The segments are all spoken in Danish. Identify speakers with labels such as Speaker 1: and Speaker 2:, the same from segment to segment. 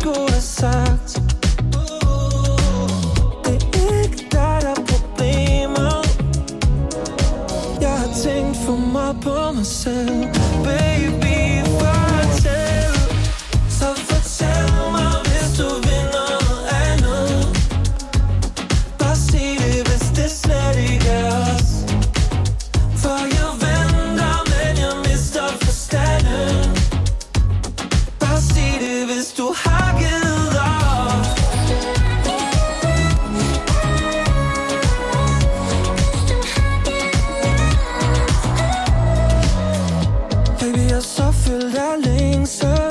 Speaker 1: skulle have sagt. Det er ikke dig, der er problemet. Jeg har tænkt for meget på mig selv. Baby, fortæl. Så fortæl mig, hvis du vil noget andet. Bare sig det, hvis det slet ikke er os. For jeg venter, men jeg mister forstanden. Bare sig det, hvis du har givet op. Baby, jeg er så fyldt af længsel.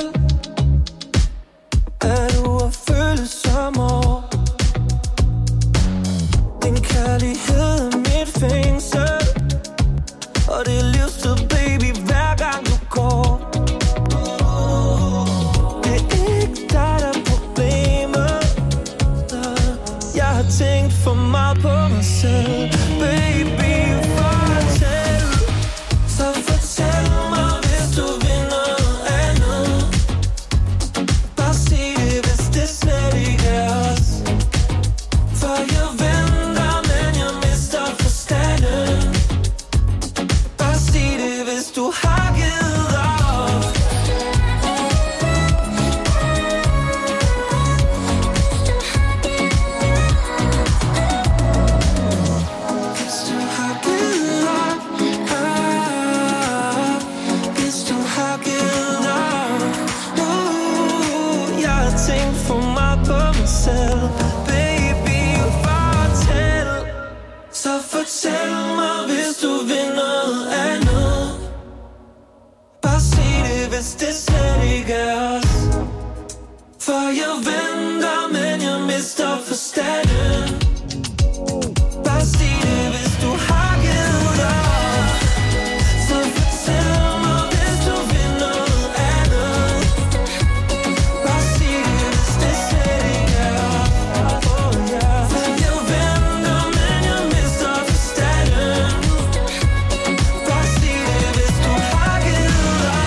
Speaker 1: Er du at føle som år? Din kærlighed er mit fængsel. Og det er livstid, baby, hver gang du går. Det er ikke dig, der er problemet. Jeg har tænkt for meget på mig selv. Baby, fortæl. Så fortæl mig, hvis du vil noget andet. Bare sig det, hvis det slet ikke er os. For jeg venter, men jeg mister forstanden. Bare sig det, hvis du har givet op. Hvis du har givet op, hvis du har givet op. Jeg har tænkt for meget på mig selv. Baby, fortæl. Så fortæl mig, hvis du vil noget andet. Bare sig det, hvis det slet ikke er os. For jeg venter, men jeg mister forstanden. Bare sig det, hvis du har givet op. Så fortæl mig, hvis du vil noget andet. Bare sig det, hvis det slet ikke er os. For jeg venter, men jeg mister forstanden. Bare sig det, hvis du har givet op.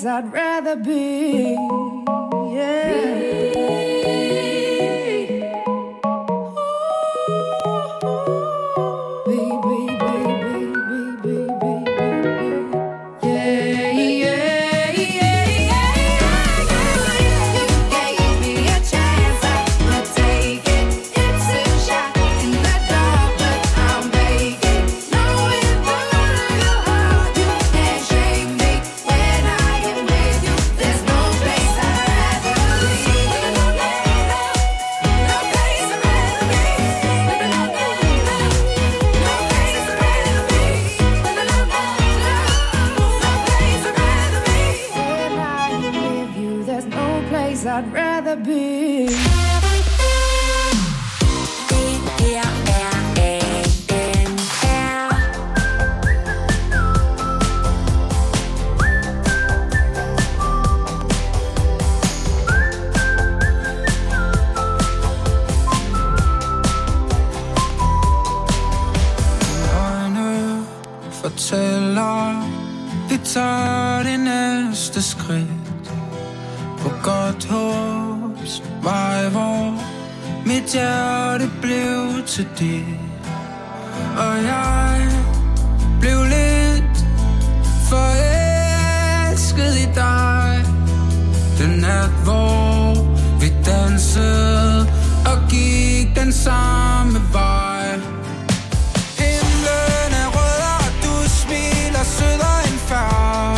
Speaker 2: place I'd rather be. I'd rather be.
Speaker 1: Øjne fortæller, vi tager det næste skridt på godt håbs vej, hvor mit hjerte blev til dit. Og jeg blev lidt forelsket i dig. Den nat, hvor vi dansede og gik den samme vej. Himlen er rød, og du smiler sødere end før.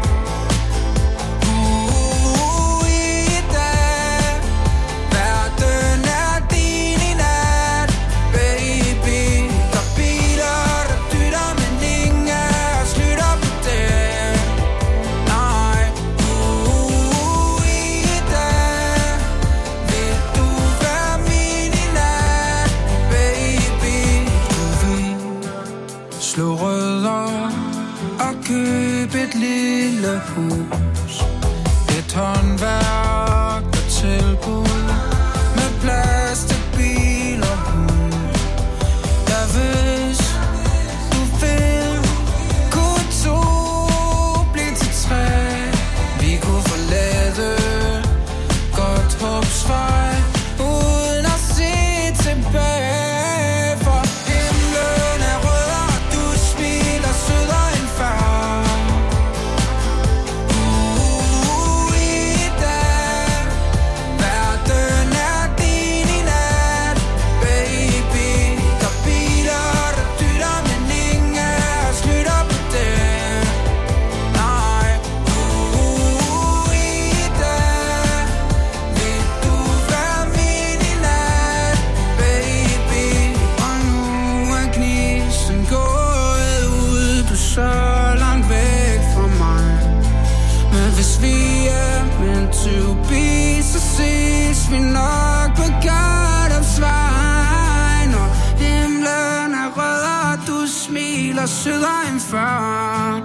Speaker 1: Hus. Et håndværk og tilbud med plads til bil og hund. Ja, hvis du vil, kunne to blive til tre. Vi kunne forlade godt håbsvej uden at se tilbage. For himlen er rød, og du smiler sødere end før. Vi nok på Gardopsvejen, og himlen er rød, og du smiler sødere end før.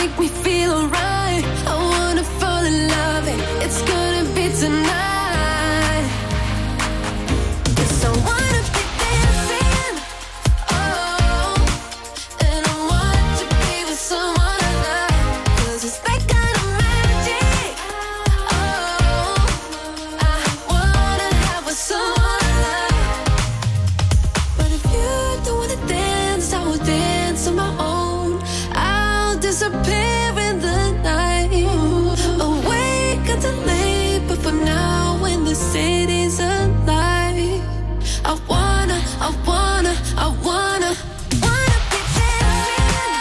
Speaker 3: make me feel alright. I wanna fall in love and it's gonna be tonight. 'Cause I wanna be dancing, oh, and I want to be with someone I love. 'Cause it's that kind of magic, oh, I wanna have with someone I love. But if you don't wanna dance, I will dance on my own. I'll disappear in the night, awake until late. But for now, when the city's alive, I wanna be dancing,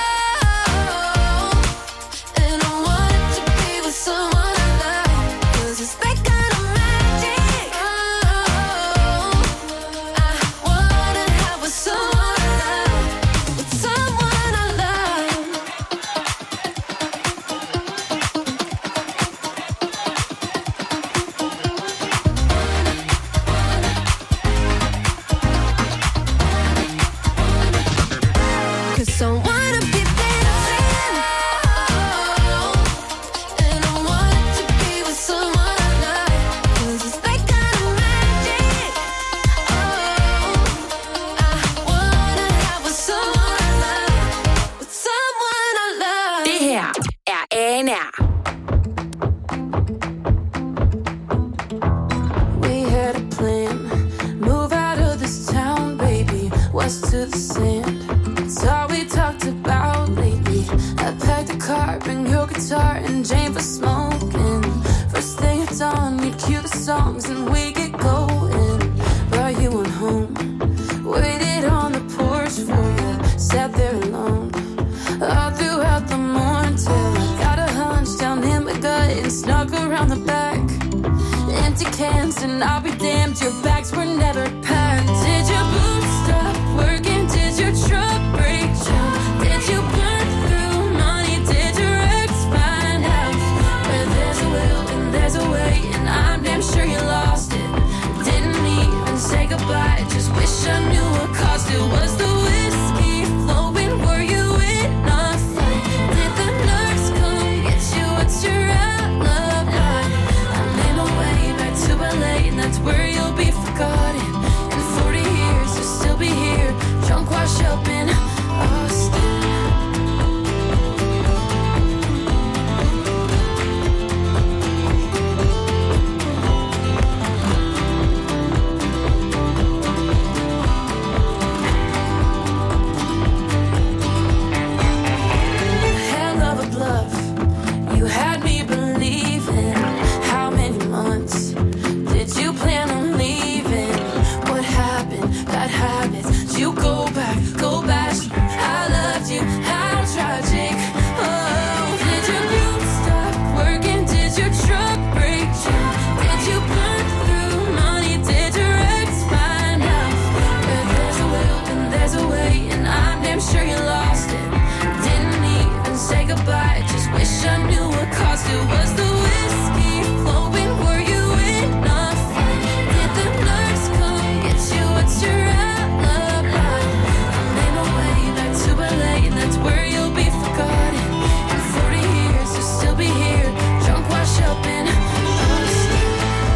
Speaker 3: and I want to be with someone I love. 'Cause it's that kind of magic, oh, I wanna have with someone I love, with someone I love. 'Cause I wanna be dancing, oh, and I want to be with someone I love. 'Cause it's that kind of magic, oh, I wanna have with someone I love, with someone I love.
Speaker 4: Det her er ANR.
Speaker 3: We had a plan, move out of this town, baby, west to the sand. It's all we talked about lately. I packed a car, bring your guitar, and Jane for smoking. First thing at dawn, you'd cue the songs and we get going. Brought you on home, waited on the porch for you, sat there alone all throughout the morning till I got a hunch down in my gut and snuck around the back. Empty cans and I'll be damned, your bags were never packed. Did your boots stop working? Did your truck break down? Did you burn through money? Did your ex find out? Where there's a will and there's a way, and I'm damn sure you lost it. Didn't even say goodbye, just wish I knew what caused it. Was the whiskey flowing? Were you in a fight? Did the nurse come get you? What's your alibi? I made my way back to LA, and that's where you'll be forgotten. In 40 years, you'll still be here, drunk, washed up in Austin. Hell of a bluff, you had me believing. How many months did you plan on leaving? What happened? Bad habits. Did you go back? I loved you. How tragic. Oh, did your boots stop working? Did your truck break down? Did you burn through money? Did your ex find out? Where there's a will and there's a way, and I'm damn sure you lost it. Didn't even say goodbye, just wish I knew what caused it. Was the whiskey flowing? Were you in a fight? Did the nurse come get you? What's your alibi? I made my way back to LA, and that's where you'll be forgotten. In 40 years, you'll still be here, drunk, washed up in Austin.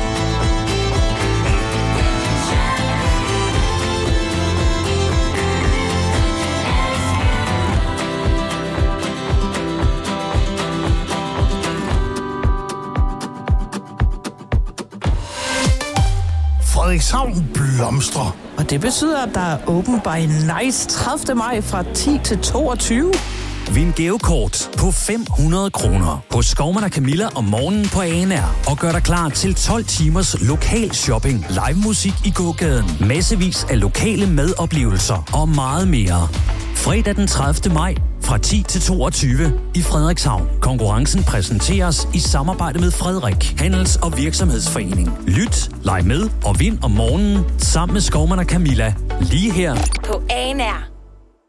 Speaker 5: Frederikshavn blomstrer.
Speaker 6: Og det betyder, at der er open by nice 30. maj fra 10 til 22.
Speaker 7: Vind gavekort på 500 kroner på Skovman & Camilla om morgenen på ANR. Og gør dig klar til 12 timers lokal shopping, live musik i gågaden, massevis af lokale madoplevelser og meget mere. Fredag den 30. maj fra 10 til 22 i Frederikshavn. Konkurrencen præsenteres i samarbejde med Frederik, Handels- og Virksomhedsforening. Lyt, leg med og vind om morgenen sammen med Skovman & Camilla. Lige her
Speaker 4: På ANR.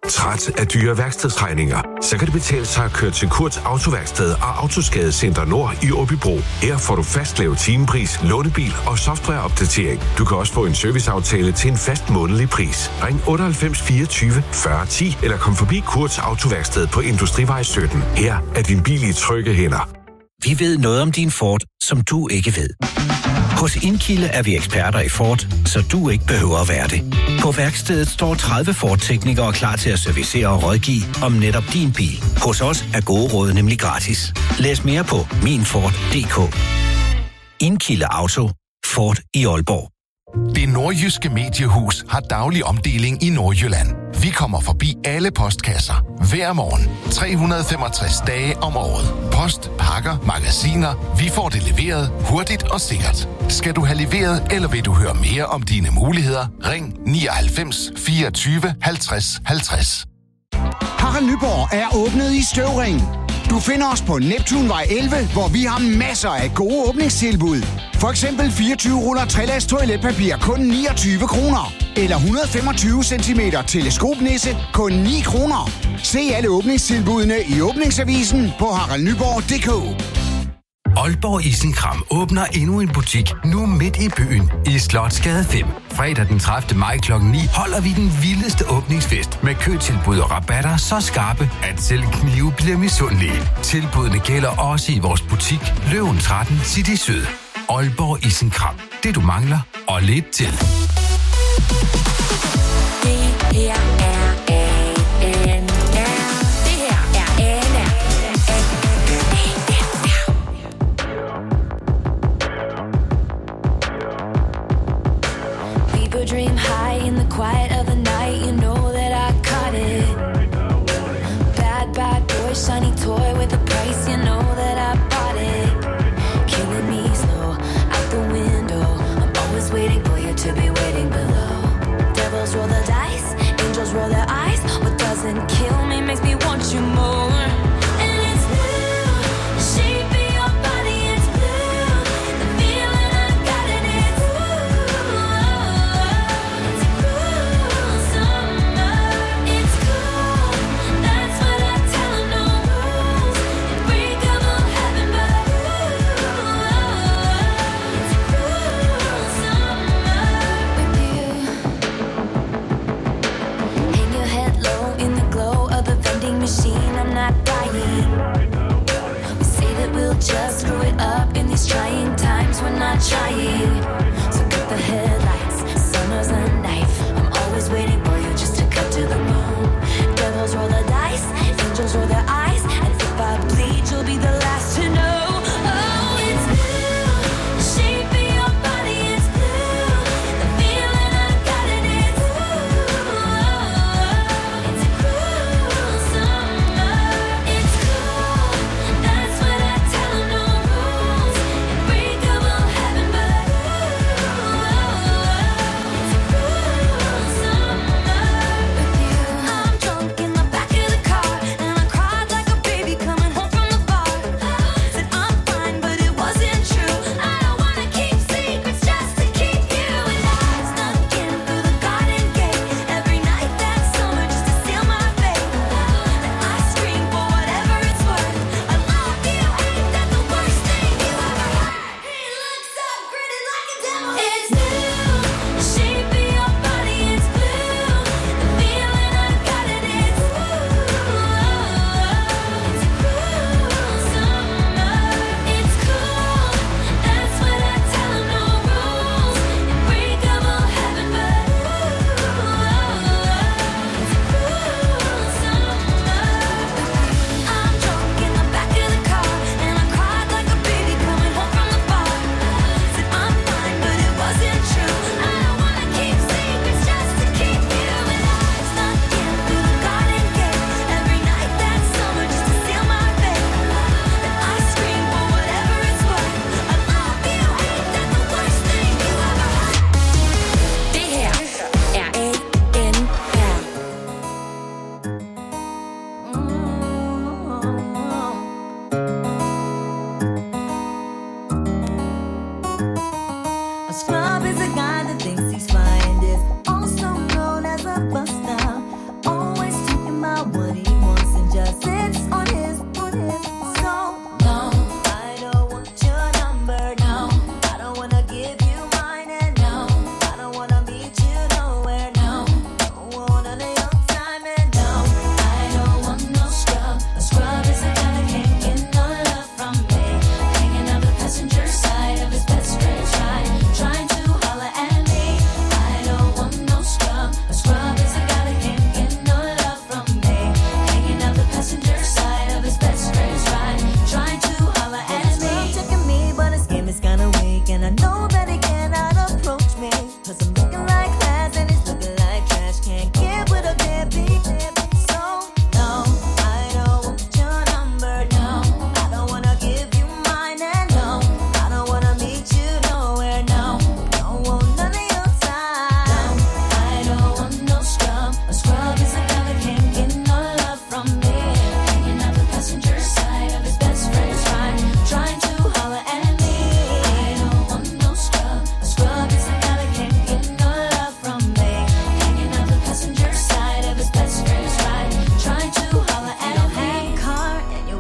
Speaker 8: Træt af dyre værkstedsregninger? Så kan det betale sig at køre til Kurts Autoværksted og Autoskadecenter Nord i Åbybro. Her får du fastlavet timepris, lånebil og softwareopdatering. Du kan også få en serviceaftale til en fast månedlig pris. Ring 98 24 40 10 eller kom forbi Kurts Autoværksted på Industrivej 17. Her er din bil i trygge hænder.
Speaker 9: Vi ved noget om din Ford, som du ikke ved. Hos Indkilde er vi eksperter i Ford, så du ikke behøver at være det. På værkstedet står 30 Ford-teknikere klar til at servicere og rådgive om netop din bil. Hos os er gode råd nemlig gratis. Læs mere på minford.dk. Indkilde Auto. Ford i Aalborg.
Speaker 5: Det nordjyske mediehus har daglig omdeling i Nordjylland. Vi kommer forbi alle postkasser hver morgen. 365 dage om året. Post, pakker, magasiner. Vi får det leveret hurtigt og sikkert. Skal du have leveret, eller vil du høre mere om dine muligheder? Ring 99 24 50 50.
Speaker 10: Harald Nyborg er åbnet i Støvring. Du finder os på Neptunvej 11, hvor vi har masser af gode åbningstilbud. For eksempel 24 ruller trælags toiletpapir kun 29 kroner. Eller 125 cm teleskopnisse kun 9 kroner. Se alle åbningstilbudene i åbningsavisen på haraldnyborg.dk.
Speaker 11: Aalborg Isenkram åbner endnu en butik, nu midt i byen, i Slotsgade 5. Fredag den 30. maj kl. 9 holder vi den vildeste åbningsfest med køtilbud og rabatter så skarpe, at selv knive bliver misundelige. Tilbudene gælder også i vores butik, Løven 13 City Syd. Aalborg Isenkram. Det du mangler, og lidt til.
Speaker 3: Dream high in the quiet of the night, you know that I caught it. Bad, bad boy, shiny toy with a price, you know that I bought it. Killing me slow, out the window, I'm always waiting for you to be waiting below. Devils roll the dice, angels roll their eyes, what doesn't kill me makes me want you more. And it's blue, the shape of your body, it's blue, the feeling I got in it, I'm not dying. We say that we'll just screw it up in these trying times. We're not trying. So cut the headlights, sun knows a knife. I'm always waiting for you just to cut to the bone. Devils roll the dice, angels roll their eyes, and if I bleed, you'll be the last to know. Oh, it's blue, the shape of your body, it's blue, the feeling I got in it, it's a cruel summer. It's cool, that's what I tell them, no rules, unbreakable heaven, but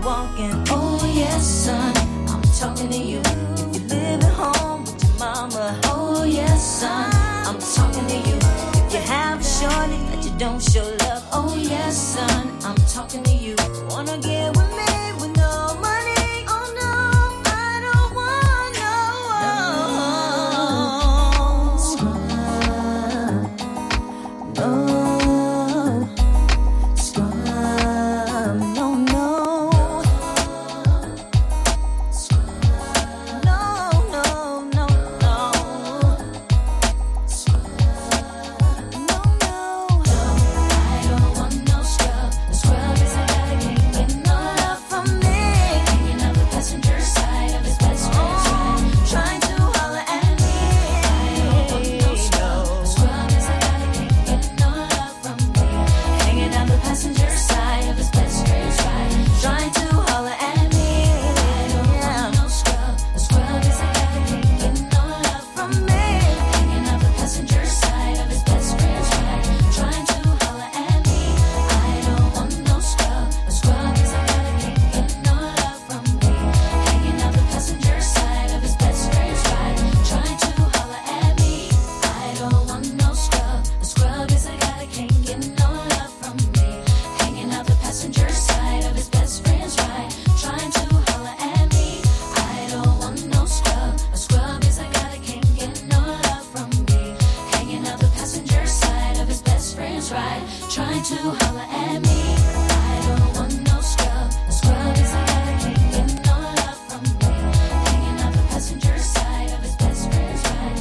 Speaker 1: walking. Oh yes, son, I'm talking to you. If you live at home with your mama. Oh yes, son, I'm talking to you. If you have a shorty that you don't show love. Oh yes, son, I'm talking to you. Wanna get with me with no money? Oh no, I don't want no scrub. No scrub. No, no. No, no, no, no. I don't want no scrub. The scrub is a guy that can't get no love from me. Hanging out the passenger side of his best friend's ride, trying to holler at me. I don't want no scrub. The scrub is a guy that can't get no love from me. Hanging out the passenger side of his best friend's ride, trying to holler at me. I don't want no scrub. The scrub is a guy that can't get no love from me. Hanging out the passenger side of his best friend's ride, trying to holler at me. I don't want no scrub. A scrub is a guy that can't get no love from me. Hanging out the passenger side of his best friend's ride, trying to holler at me. I don't want no scrub. A scrub is a guy that can't get no love from me. Hanging out the passenger side of his best friend's ride, trying to holler at me. I don't want no scrub. A scrub is a guy that can't get no love from me. Hanging out the passenger side of his best friend's ride, trying to holler at me. I don't want no scrub. A scrub is a guy that can't get no love from me. Hanging out the passenger side of his best friend's ride.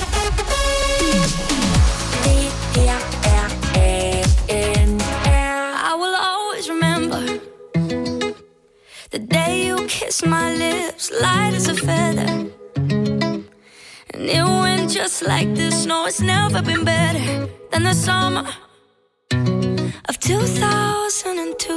Speaker 3: I will always remember the day you kissed my lips, light as a feather. And it went just like this. No, it's never been better than the summer of 2002.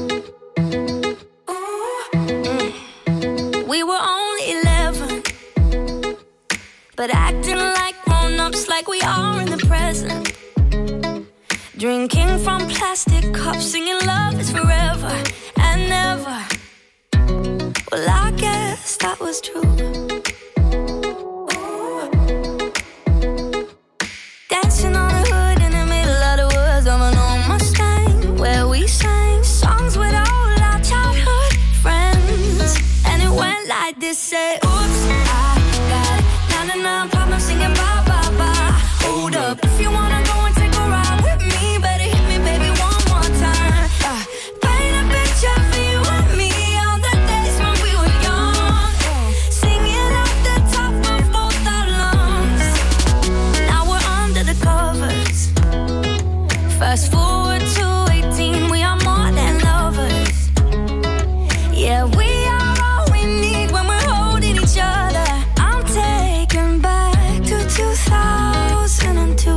Speaker 3: We were only 11, but acting like grown-ups, like we are in the present. Drinking from plastic cups, singing love is forever and never. Well, I guess that was true. Dancing on the hood in the middle of the woods of an old Mustang, where we sang songs with all our childhood friends. And it went like this, say, oops, I got 99 problems singing bye, bye, bye. Hold up, if you wanna go and take a ride with me, better hit me, baby, one more time. Paint a picture for you and me on the days when we were young, singing off the top of both our lungs. Now we're under the covers. Fast forward to 18, we are more than lovers. Yeah, we are all we need when we're holding each other. I'm taken back to 2002.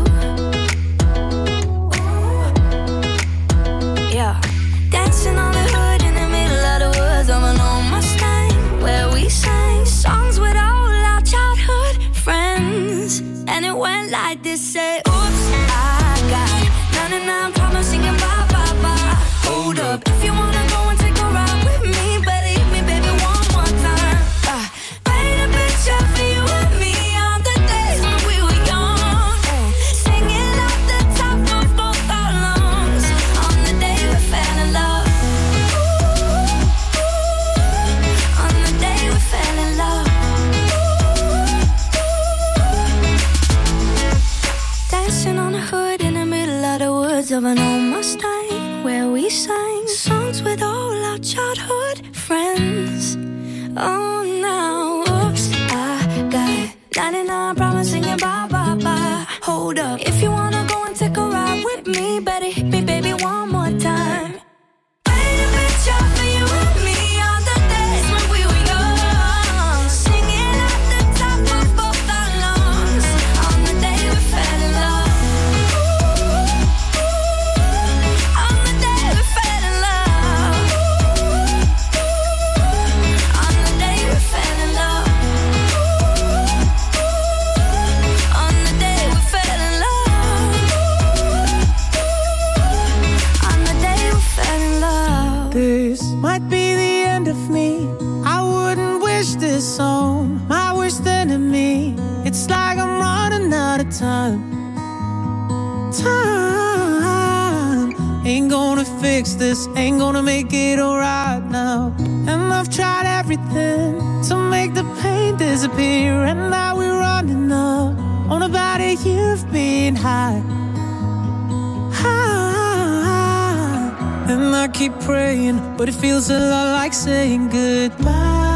Speaker 3: Yeah, dancing on the hood in the middle of the woods of an old Mustang, where we sang songs with all our childhood friends. And it went like this, say, oops, I got 99 problems singing bye, bye, bye. Hold up, if you wanna go and take a ride with me, better hit me, baby, one more time. Paint a picture for you and me on the days when we were young, singing off the top of both our lungs on the day we fell in love. On the day we fell in love. Dancing on the hood in the middle of the woods of an old Mustang, where we sang songs with all our childhood friends. Oh, now, oops, I got 99 problems singing bye, bye, bye. Hold up, if you wanna go and take a ride with me, better hit me, baby, one more time. Paint a picture for you and me on the days when we were young, singing at the top of both our lungs on the day we fell in love. On the day we fell in love. On the day we fell in love. On the day we fell in love.
Speaker 1: this ain't gonna make it alright now. And I've tried everything to make the pain disappear, and now we're running up on about a year of being high. And I keep praying, but it feels a lot like saying goodbye.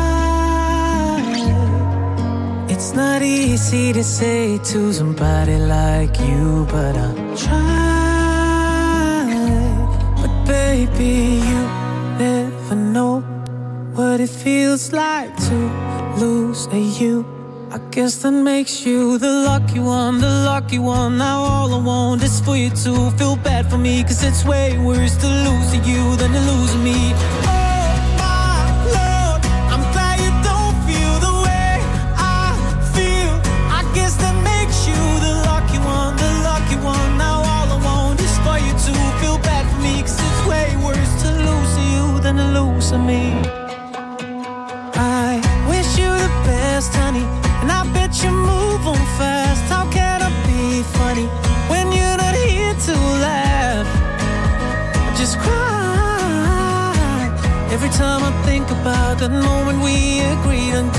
Speaker 1: It's not easy to say to somebody like you, but I'll try. But baby, you never know what it feels like to lose a you. I guess that makes you the lucky one, the lucky one. Now all I want is for you to feel bad for me, 'cause it's way worse to lose you than to lose me. Oh my Lord, I'm glad you don't feel the way I feel. I guess that makes you the lucky one, the lucky one. Now all I want is for you to feel bad for me, 'cause it's way worse to lose you than to lose me. I wish you the best, honey, and I bet you move on fast. How can I be funny when you're not here to laugh? I just cry every time I think about that moment we agreed on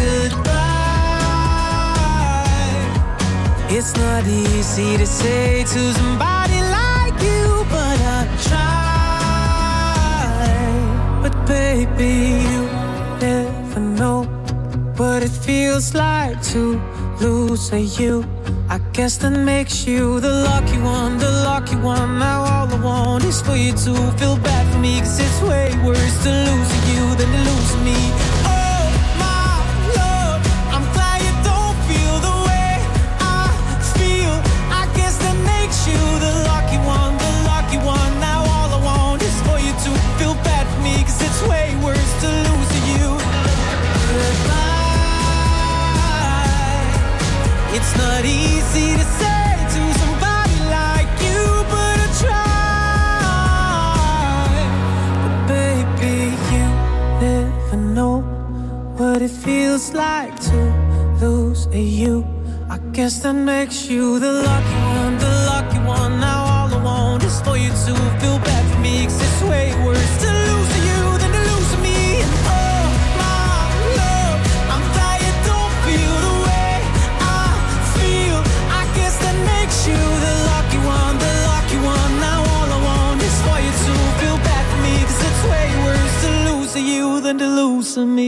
Speaker 1: goodbye. It's not easy to say to somebody like you, but I try. But baby, you never know what it feels like to lose a you. I guess that makes you the lucky one, the lucky one. Now all I want is for you to feel bad for me, 'cause it's way worse to lose you than to lose me. Oh my Lord, I'm glad you don't feel the way I feel. I guess that makes you the lucky one, the lucky one. Now all I want is for you to feel bad for me, 'cause it's way worse to lose you. Goodbye. It's not easy to say to somebody like you, but I try. But baby, you never know what it feels like to lose a you. I guess that makes you the lucky one, the lucky one. Now all I want is for you to feel bad for me, 'cause it's way worse to lose you than to lose me. And oh my Lord, I'm glad you don't feel the way I feel. I guess that makes you the lucky one, the lucky one. Now all I want is for you to feel bad for me, 'cause it's way worse to lose you than to lose me.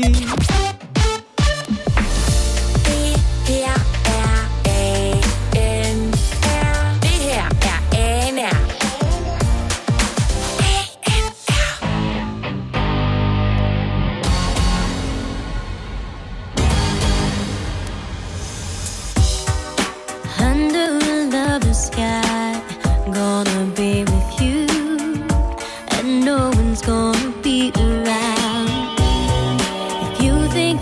Speaker 12: Gonna be around. If you think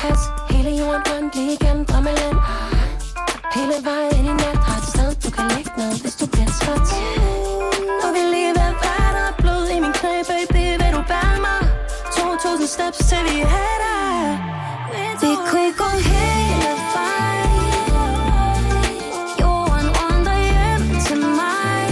Speaker 3: hat. Hele jorden rundt lige igennem drømmeland. Hele vejen ind i nat. Har et sted, du kan lægge ned, hvis du bliver træt. Og vi lige ved hvad der er blod i min knæ, baby. Vil du bære mig? 2000 steps til vi er der. Vi kunne gå hele vejen. Jorden rundt og hjem til mig.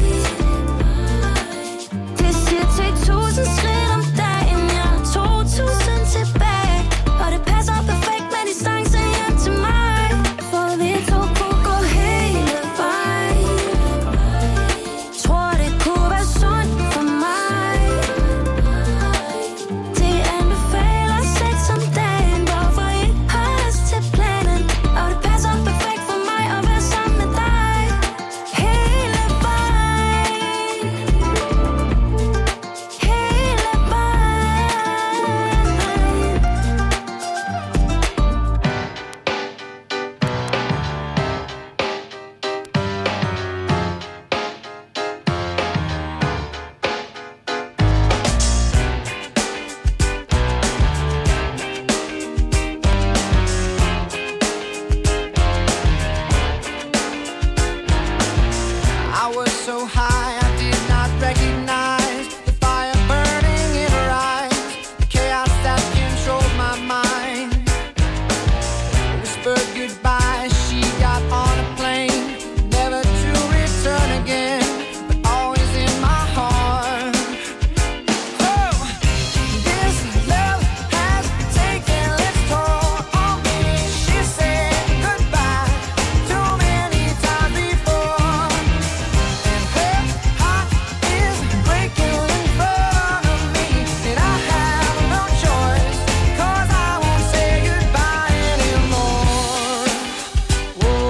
Speaker 3: Det siger til 1000 skridt om dagen. Jeg har 2000 tilbage. Og det passer perfekt med distance hjem til mig. For vi to kunne gå hele vejen. Tror det kunne være sundt for mig. Det anbefaler sex om dagen. Hvorfor ikke holde os til planen? Og det passer perfekt for mig at være sammen med dig. Hele vejen. Hele
Speaker 1: I was so high, I did not recognize the fire burning in her eyes, the chaos that controlled my mind. Whispered goodbye, she got on a plane, never to return again, but always in my heart. Oh, this love has taken its toll on me. She said goodbye too many times before. Her heart is breaking in front of me, and I have no choice, 'cause I won't say goodbye anymore. Whoa,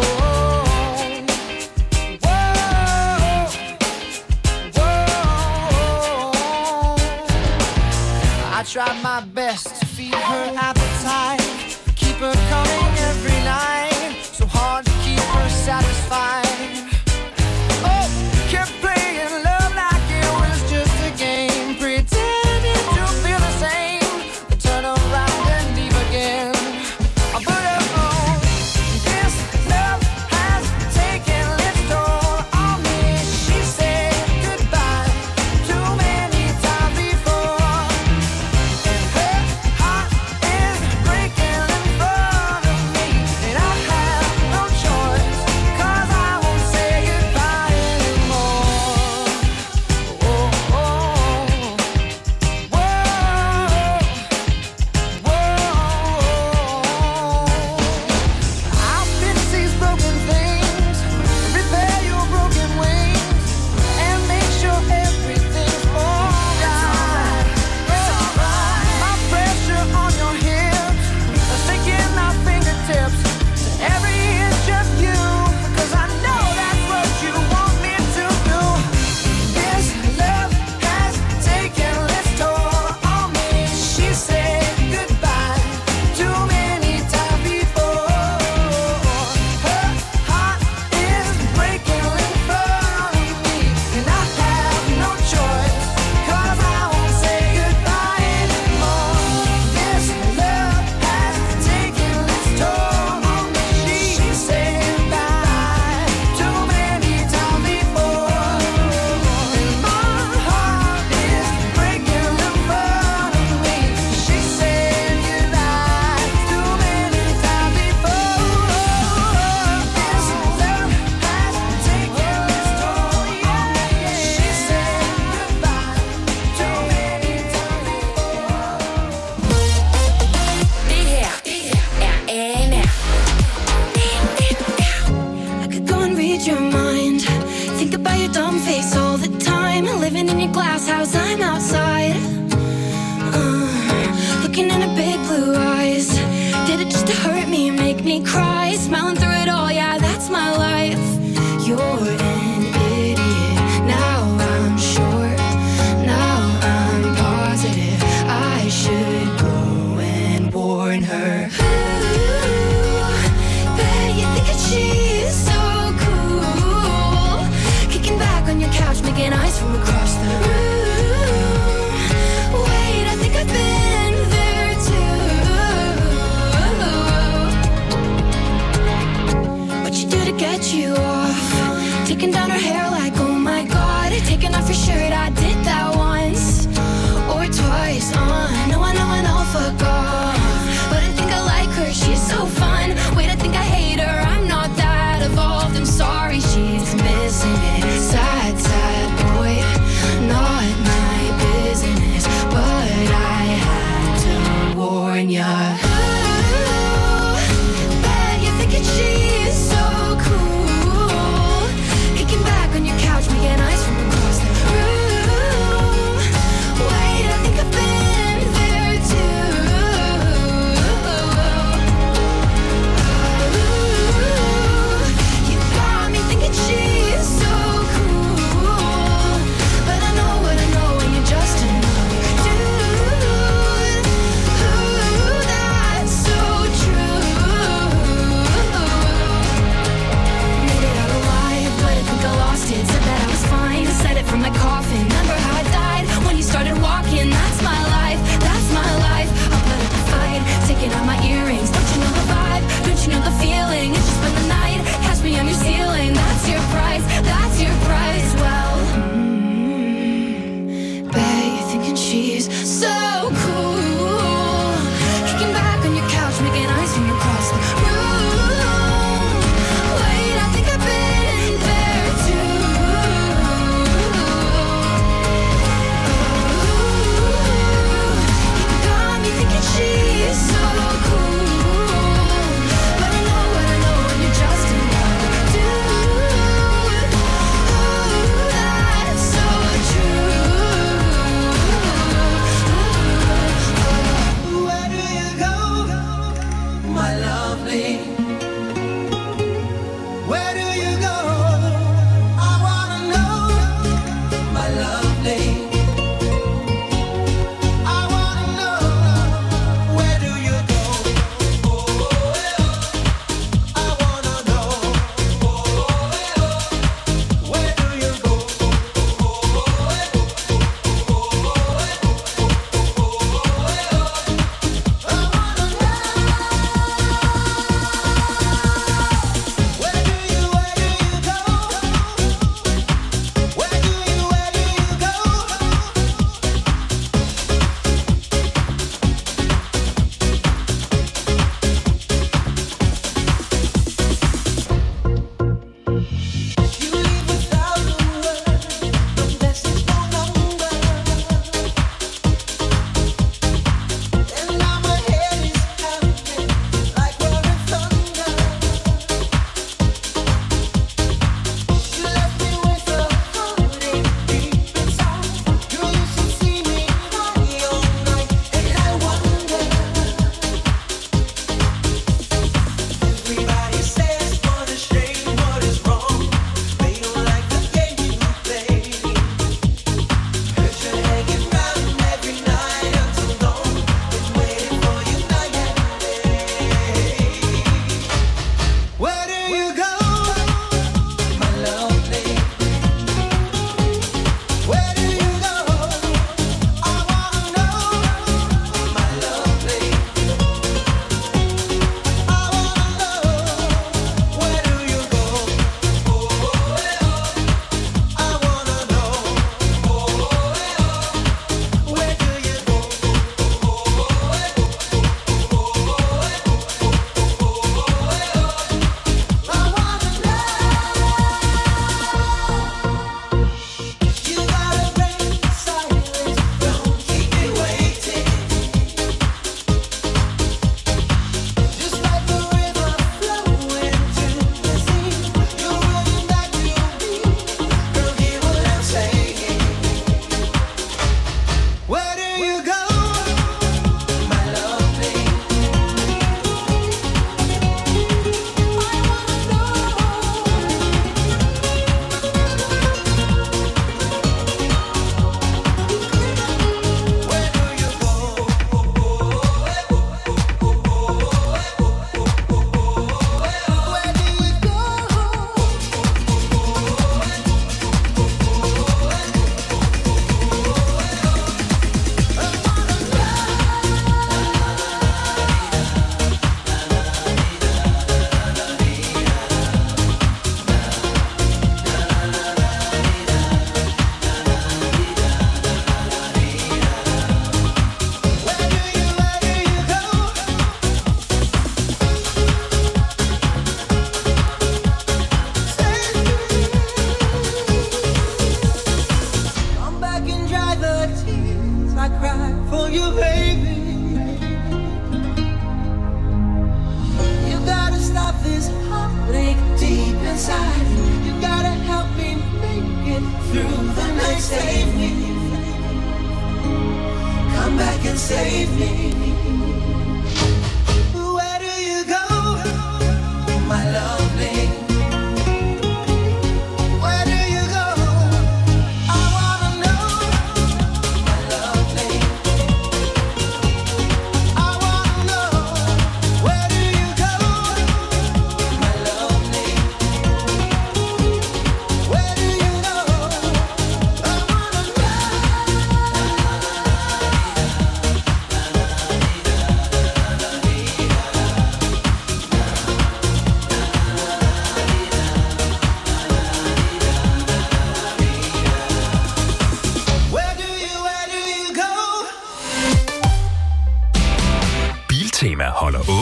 Speaker 1: whoa, whoa. I tried my best to feed her appetite, keep her coming every night, so hard to keep her satisfied. Oh, kept playing love like it was just a game, pretending to feel the same, but turn around and leave again. I put her on. This love has taken its toll on me. She said goodbye too many times before, and her heart is breaking in front of me, and I have no choice, 'cause I won't say goodbye anymore. Oh, oh, whoa, whoa. I'll fix these broken things, repair your broken wings, and make sure everything's alright. My pressure on your hips, sinking our fingertips, every inch just you, 'cause I know that's what you want me to do. This love has taken its toll on me. She said goodbye too many times before. Her heart is breaking in front of me, and I have no choice, 'cause I won't say goodbye anymore. This love has taken its toll on me. She said goodbye too many times before, and my heart is breaking in front of me. She said goodbye too many times before. This love has taken its toll on me. She said goodbye too many times
Speaker 4: Det her er ANR.
Speaker 3: I could go and read your mind. Think about your dumb face all the time. Living in your glass house, I'm outside. Looking in her big blue eyes. Did it just to hurt me and make me cry? Smiling through it all, yeah, that's my life. You're an idiot. Now I'm sure. Now I'm positive. I should go and warn her. Ooh, bet you think that she's so cool. Kicking back on your couch, making eyes from across the room. Wait, I think I've been there too.
Speaker 12: taking down her hair like, oh my god, taking off your shirt, I did that once or twice. I know, fuck off. But I think I like her, she's so fun. Wait, I think I hate her, I'm not that evolved. I'm sorry, she's missing it. Sad, sad boy, not my business, but I had to warn ya. Bet you're thinking she's so cool, kicking back on your couch, making eyes from across the room. Wait, I think I've been there too. You got me thinking she's so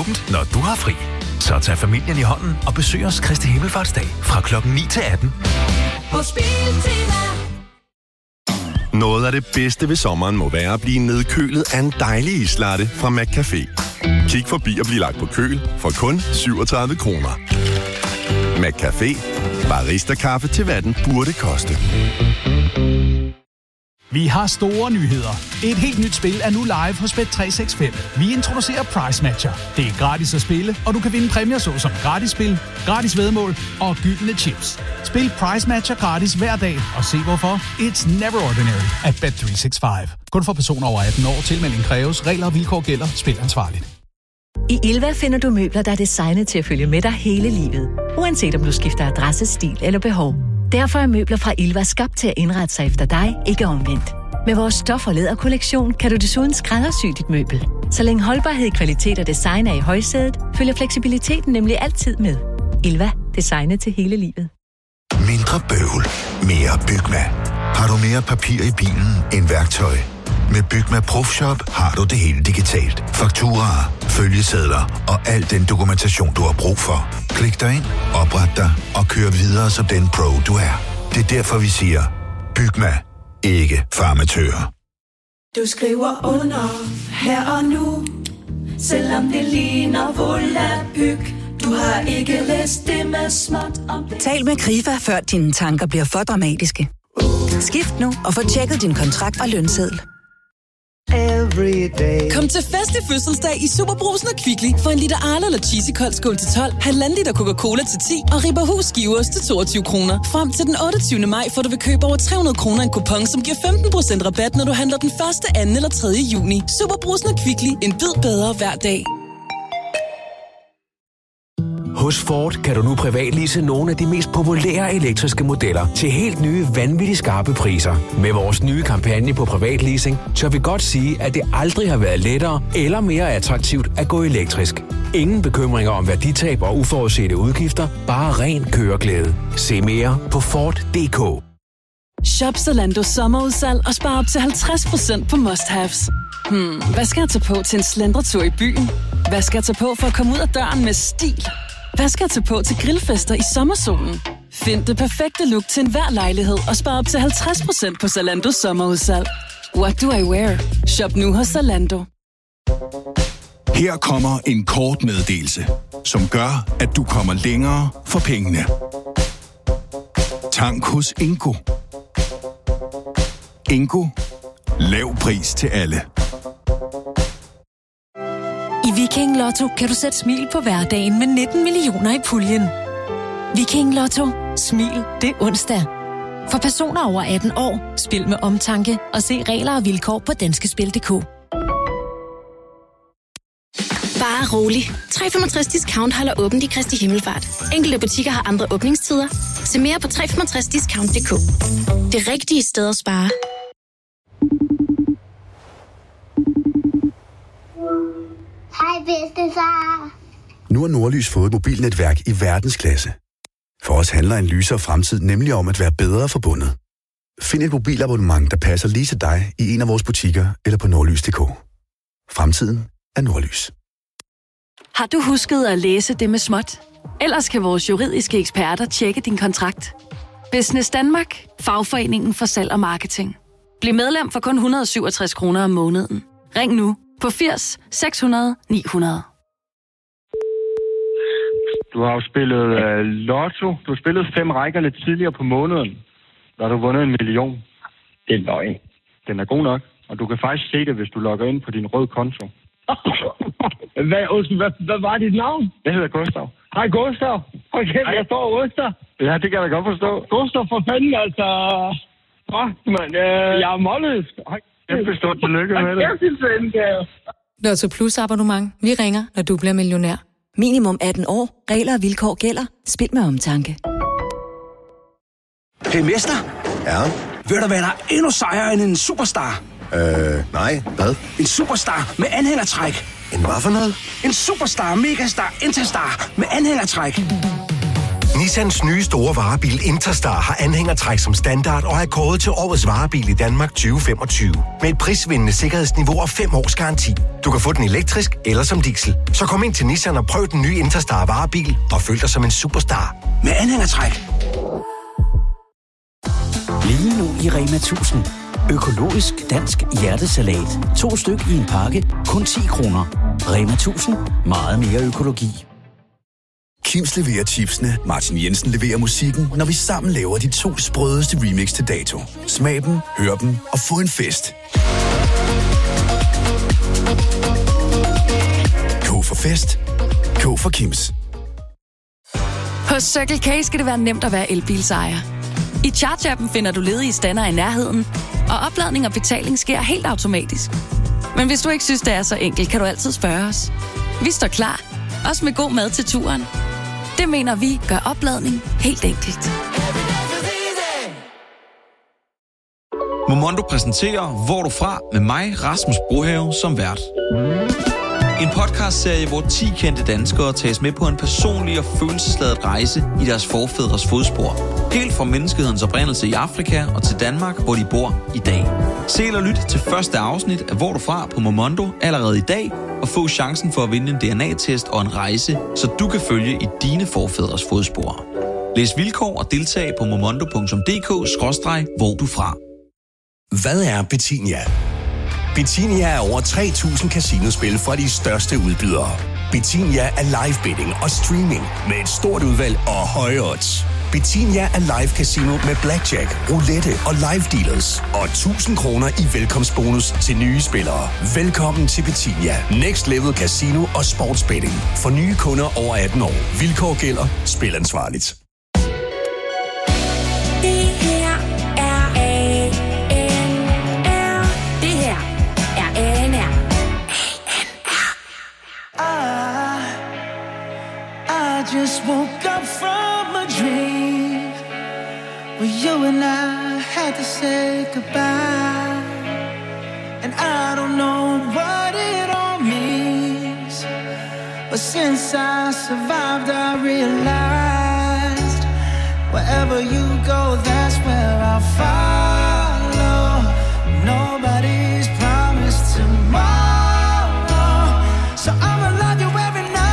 Speaker 13: åbent, når du har fri. Så tag familien i hånden og besøg os Kristi Himmelfartsdag fra klokken 9 til 18.
Speaker 1: Hos Biltema.
Speaker 14: Noget af det bedste ved sommeren må være at blive nedkølet af en dejlig islatte fra McCafé. Kig forbi og bliv lagt på køl for kun 37 kroner. McCafé. Barista-kaffe til hvad den burde koste.
Speaker 15: Vi har store nyheder. Et helt nyt spil er nu live hos Bet365. Vi introducerer Price Matcher. Det er gratis at spille, og du kan vinde præmier såsom gratis spil, gratis væddemål og gyldne chips. Spil Price Matcher gratis hver dag, og se hvorfor. It's never ordinary at Bet365. Kun for personer over 18 år. Tilmelding kræves. Regler og vilkår gælder. Spil ansvarligt.
Speaker 16: I Ilva finder du møbler, der er designet til at følge med dig hele livet. Uanset om du skifter adresse, stil eller behov. Derfor er møbler fra Ilva skabt til at indrette sig efter dig, ikke omvendt. Med vores stof- og læderkollektion kan du desuden skræddersy dit møbel. Så længe holdbarhed, kvalitet og design er i højsædet, følger fleksibiliteten nemlig altid med. Ilva. Designet til hele livet.
Speaker 17: Mindre bøvl. Mere Bygma. Har du mere papir i bilen end værktøj? Med Bygma Profshop har du det hele digitalt. Fakturaer, følgesedler og al den dokumentation, du har brug for. Klik dig ind, opret dig og kør videre som den pro, du er. Det er derfor, vi siger, Bygma. Ikke farmatører.
Speaker 1: Du skriver under her og nu, selvom det ligner volapyk. Du har ikke læst det med småt om det.
Speaker 18: Tal med Krifa, før dine tanker bliver for dramatiske. Skift nu og få tjekket din kontrakt og lønseddel.
Speaker 19: Kom til fest i fødselsdag i Superbrugsen og Kvickly for en liter Arla eller Cheesy Kold skål til 12, halvanden liter Coca-Cola til 10 og Ribberhus skiveost til 22 kroner. Frem til den 28. maj får du ved køb over 300 kroner en kupon, som giver 15% rabat, når du handler den 1., 2. eller 3. juni. Superbrugsen og Kvickly. En bid bedre hver dag.
Speaker 20: Hos Ford kan du nu privatlease nogle af de mest populære elektriske modeller til helt nye, vanvittigt skarpe priser. Med vores nye kampagne på privatleasing, tør vi godt sige, at det aldrig har været lettere eller mere attraktivt at gå elektrisk. Ingen bekymringer om værditab og uforudsete udgifter, bare ren køreglæde. Se mere på Ford.dk.
Speaker 19: Shop Zalando sommerudsalg og spar op til 50% på must-haves. Hvad skal jeg tage på til en slendretur i byen? Hvad skal jeg tage på for at komme ud af døren med stil? Hvad skal jeg tage på til grillfester i sommersolen? Find det perfekte look til enhver lejlighed og spar op til 50% på Zalandos sommerudsalg. What do I wear? Shop nu hos Zalando.
Speaker 21: Her kommer en kort meddelelse, som gør, at du kommer længere for pengene. Tank hos Ingo. Ingo. Lav pris til alle.
Speaker 22: I Viking Lotto kan du sætte smil på hverdagen med 19 millioner i puljen. Viking Lotto. Smil det onsdag. For personer over 18 år. Spil med omtanke og se regler og vilkår på danskespil.dk.
Speaker 23: Bare rolig. 365 Discount holder åbent i Kristi Himmelfart. Enkelte butikker har andre åbningstider. Se mere på 365discount.dk. Det rigtige sted at spare.
Speaker 24: Hej bedstefar.
Speaker 25: Nu har Nordlys fået et mobilnetværk i verdensklasse. For os handler en lysere fremtid nemlig om at være bedre forbundet. Find et mobilabonnement, der passer lige til dig i en af vores butikker eller på nordlys.dk. Fremtiden er Nordlys.
Speaker 22: Har du husket at læse det med småt? Ellers kan vores juridiske eksperter tjekke din kontrakt. Business Danmark. Fagforeningen for salg og marketing. Bliv medlem for kun 167 kroner om måneden. Ring nu på 80 600 900.
Speaker 26: Du har jo spillet lotto. Du har spillet 5 rækker lidt tidligere på måneden. Der har du vundet 1 million. Det er løgn. Den er god nok. Og du kan faktisk se det, hvis du logger ind på din røde konto.
Speaker 27: Hvad var dit navn?
Speaker 26: Jeg hedder Gustav.
Speaker 27: Hej Gustav. Okay, jeg står Oster.
Speaker 26: Ja, det kan jeg da godt forstå.
Speaker 27: Gustav, for fanden altså. Jeg er målløs.
Speaker 26: Kæmpe stort tillykke med det.
Speaker 22: Lotto Plus abonnement. Vi ringer, når du bliver millionær.
Speaker 18: Minimum 18 år. Regler og vilkår gælder. Spil med omtanke.
Speaker 28: Hey mester.
Speaker 17: Ja?
Speaker 28: Ved du hvad, der er endnu sejere end en superstar?
Speaker 17: Nej. Hvad?
Speaker 28: En superstar med anhængertræk.
Speaker 17: En hvad for noget?
Speaker 28: En superstar, megastar, interstar med anhængertræk.
Speaker 2: Nissans nye store varebil Interstar har anhængertræk som standard og er kåret til årets varebil i Danmark 2025. Med et prisvindende sikkerhedsniveau og 5 års garanti. Du kan få den elektrisk eller som diesel. Så kom ind til Nissan og prøv den nye Interstar varebil og føl dig som en superstar.
Speaker 28: Med anhængertræk.
Speaker 5: Lige nu i Rema 1000. Økologisk dansk hjertesalat. 2 styk i en pakke. Kun 10 kroner. Rema 1000. Meget mere økologi.
Speaker 25: Kims leverer chipsene, Martin Jensen leverer musikken, når vi sammen laver de 2 sprødeste remix til dato. Smag dem, hør dem og få en fest. K for fest. K for Kims.
Speaker 22: Hos Circle K skal det være nemt at være elbilsejer. I Charge-appen finder du ledige stander i nærheden, og opladning og betaling sker helt automatisk. Men hvis du ikke synes, det er så enkelt, kan du altid spørge os. Vi står klar, også med god mad til turen. Det mener vi gør opladning helt enkelt.
Speaker 6: Momondo præsenterer Hvor er du fra? Med mig, Rasmus Brohave, som vært. En podcastserie, hvor 10 kendte danskere tages med på en personlig og følelsesladet rejse i deres forfædres fodspor. Helt fra menneskehedens oprindelse i Afrika og til Danmark, hvor de bor i dag. Se eller lyt til første afsnit af Hvor er du fra? På Momondo allerede i dag, og få chancen for at vinde en DNA-test og en rejse, så du kan følge i dine forfædres fodspor. Læs vilkår og deltag på momondo.dk/hvor du fra.
Speaker 7: Hvad er Betinia? Betinia er over 3.000 casinospil fra de største udbydere. Betinia er live betting og streaming med et stort udvalg og høje odds. Betinia er live casino med blackjack, roulette og live dealers. Og 1.000 kroner i velkomstbonus til nye spillere. Velkommen til Betinia. Next Level Casino og Sportsbetting. For nye kunder over 18 år. Vilkår gælder. Spil ansvarligt.
Speaker 1: Just woke up from a dream where you and I had to say goodbye, and I don't know what it all means, but since I survived I realized wherever you go, that's where I'll follow. Nobody's promised tomorrow, so I'ma love you every night.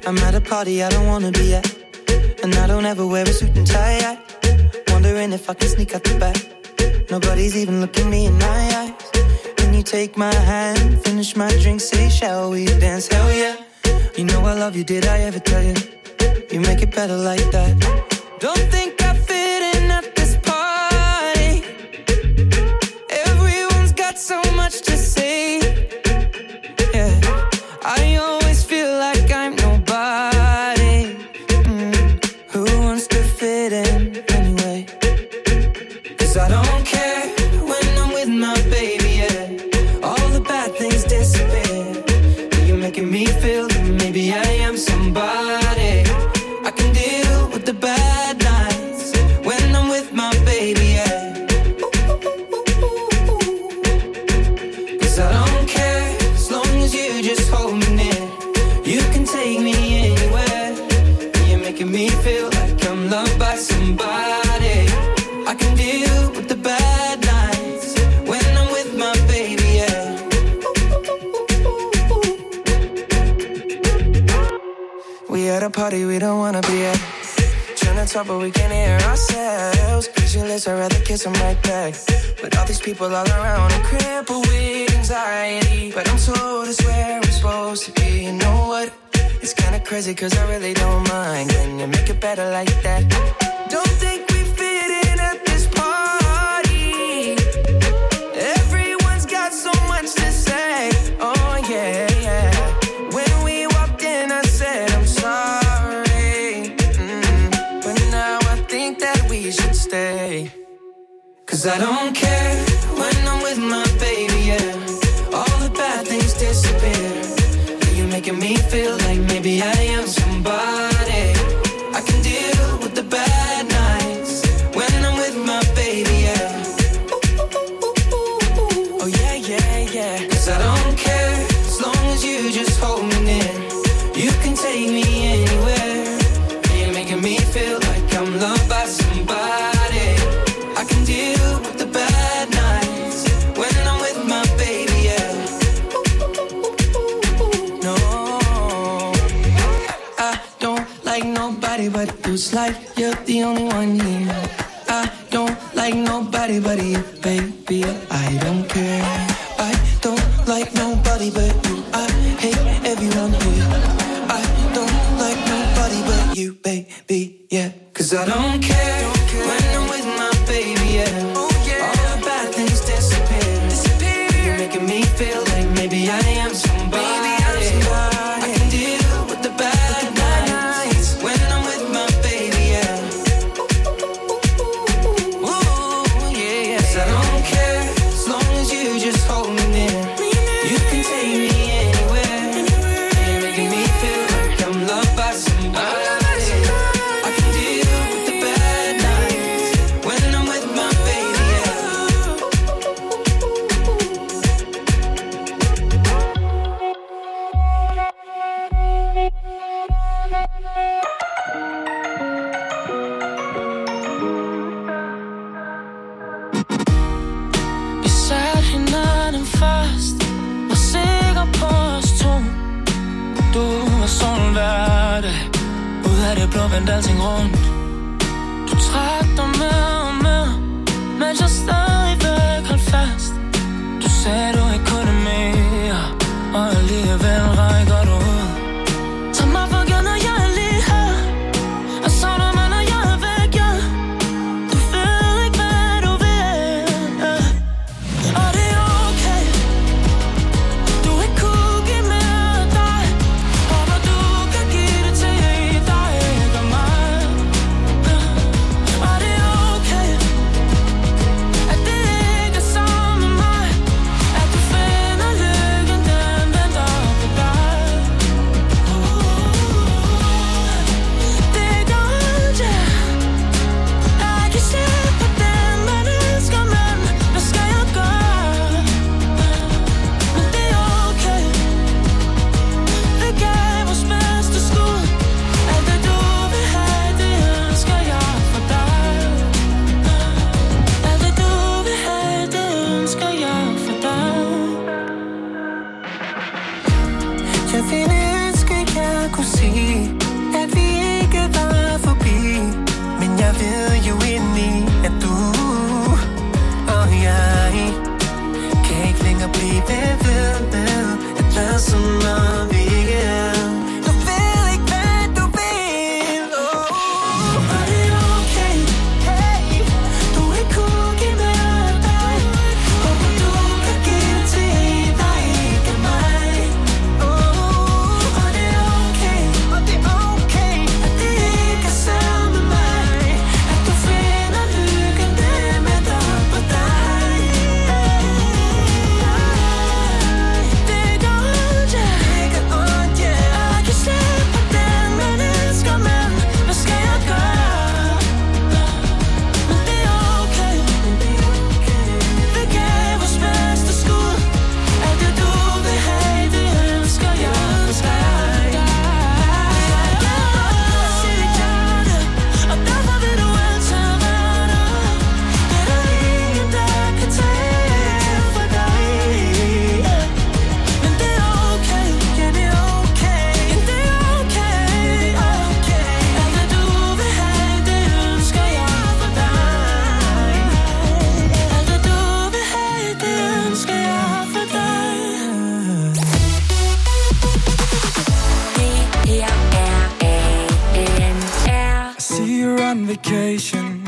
Speaker 1: I'm at a party I don't wanna be at, and I don't ever wear a suit and tie yet. Wondering if I can sneak out the back. Nobody's even looking me in my eyes. Can you take my hand, finish my drink, say shall we dance? Hell yeah. You know I love you, did I ever tell you? You make it better like that. Don't think I fit in at this party. Everyone's got so much to say. Yeah, I always feel like I'm nobody. Who wants to fit in anyway? 'Cause I don't care when I'm with my baby, yeah. All the bad things disappear. You're making me feel that maybe I am somebody. I can deal with the bad nights when I'm with my baby, yeah. 'Cause I don't care as long as you just hold me near. You can take me anywhere. You're making me feel like I'm loved by somebody. I can deal with the bad nights when I'm with my baby, yeah. We at a party we don't wanna be at. Trying to talk but we can't hear ourselves. Pictureless, I'd rather kiss them right back. But all these people all around, I'm crippled with anxiety. But I'm told it's where I'm supposed to be. You know what? It's kinda crazy 'cause I really don't mind. Can you make it better like that? Don't think we fit in at this party. Everyone's got so much to say. Oh yeah, yeah. When we walked in I said I'm sorry. But now I think that we should stay. 'Cause I don't care when I'm with my baby, yeah. All the bad things disappear. You're making me feel like maybe I am somebody. I can deal with the bad nights when I'm with my baby, yeah. Oh yeah, yeah, yeah. 'Cause I don't care as long as you just hold me near. You can take me anywhere. You're making me feel like I'm loved by somebody. I can deal with the bad nights when I'm with my baby, yeah. No, I don't like nobody but you. It's like you're the only one here. I don't like nobody but you, baby. I don't care. I don't like nobody but you. I hate everyone here. I don't like nobody but you, baby, yeah. 'Cause I don't care when I'm with my baby, yeah. All the bad things disappear. You're making me feel like maybe I am somebody. I can deal with the bad nights when I'm with my baby, yeah. Ooh, yeah, yeah. 'Cause I don't care as long as you just hold me near. You can take me anywhere. You're making me feel like I'm loved by somebody. I can deal with the bad nights when I'm with my baby, yeah. Vi satte hinanden fast, var sikker på os to. Du var sådan hver dag, ud af det blå vendte alting rundt. Du trak dig med og med, mens jeg stadigvæk holdt fast. Du sagde du ikke kunne mere, og alligevel rækker du ud. Tag mig for givet, når jeg er lige her, og savner mig, når jeg er væk, ja. Du ved ikke, hvad du vil, ja. Og det er okay, du ikke kunne give mere af dig, og hvor du kan give det til dig, ikke mig, ja. Og det er okay, at det ikke er sammen med mig, at du
Speaker 3: vacation.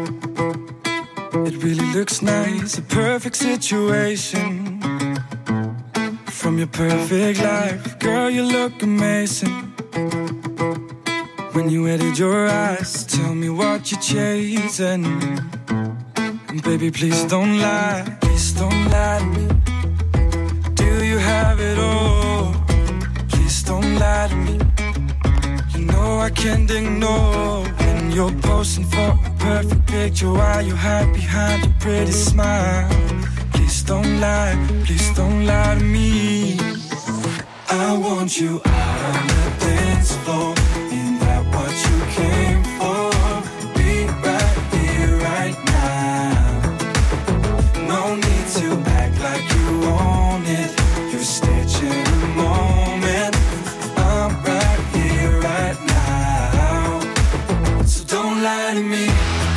Speaker 3: It really looks nice, a perfect situation. From your perfect life, girl, you look amazing. When you edit your eyes, tell me what you're chasing. And baby, please don't lie to me. Do you have it all? Please don't lie to me. You know I can't ignore when you're posing for a perfect picture while you hide behind your pretty smile. Please don't lie to me. I want you out on the dance floor. Ain't that what you came for? Be right here, right now. No need to act like you own it. You're stitching a moment. I'm right here, right now. So don't lie to me.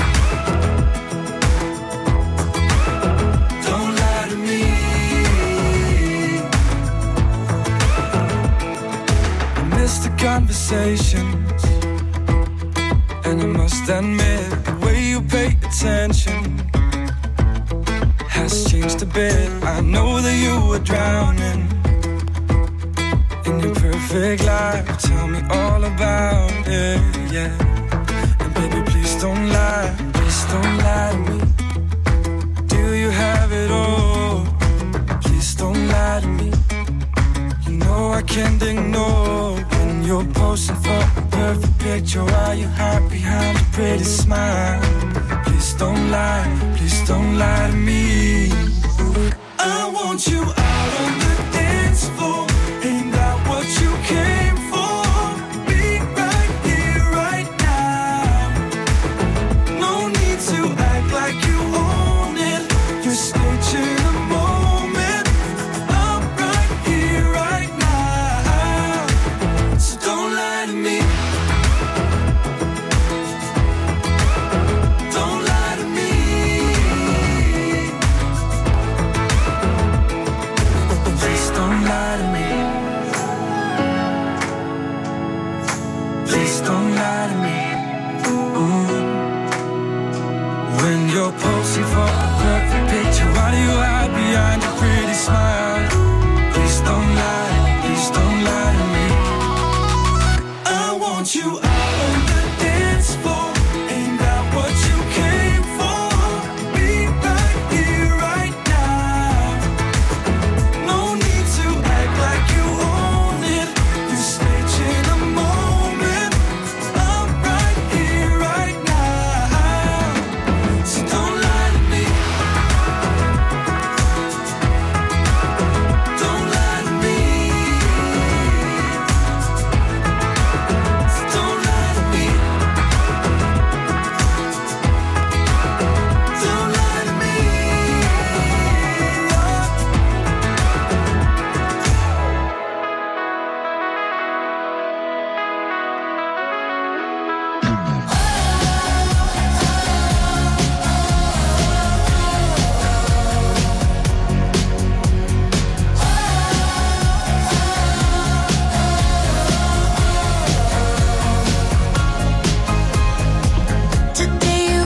Speaker 3: Don't lie to me. I miss the conversations, and I must admit the way you pay attention has changed a bit. I know that you were drowning in your perfect life. Tell me all about it, yeah. And baby, please don't lie to me. Do you have it all? Please don't lie to me. You know I can't ignore when you're posing for a perfect picture while you hide behind a pretty smile. Please don't lie to me. I want you